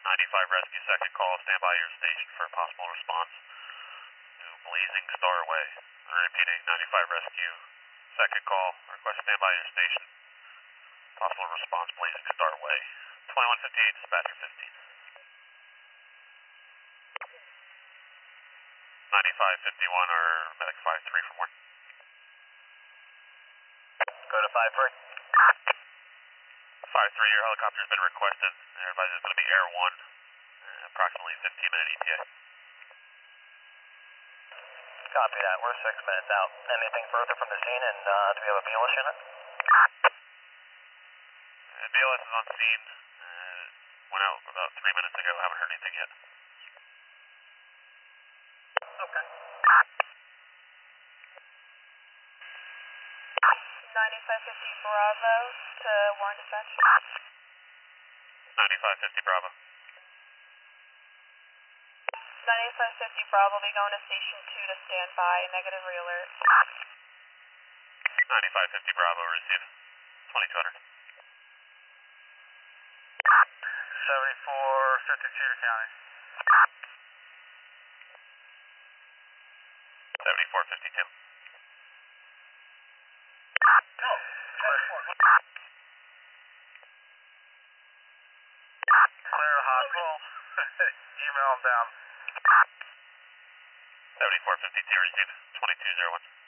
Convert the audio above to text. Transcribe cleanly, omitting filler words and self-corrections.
95 rescue, second call, stand by your station for a possible response to Blazing Star Way. I'm repeating, 95 rescue, second call, request stand by your station, possible response Blazing Star Way. 2158, dispatcher 15. 9551 or medic 53 for more. Go to 5-3. 5-3, your helicopter has been requested. Everybody's going to be Air 1, approximately 15-minute ETA. Copy that, we're 6 minutes out. Anything further from the scene, and do we have a BLS unit? BLS is on scene, went out about 3 minutes ago, haven't heard anything yet. Okay. 9550 Bravo to Warren Dispatch. 9550 Bravo. 9550 Bravo, be going to Station 2 to stand by, negative re-alert. 9550 Bravo, receive 2200. 7452 to county. 7452. No, 74. Clear the hospital. Email them down. 7452, receive 2201.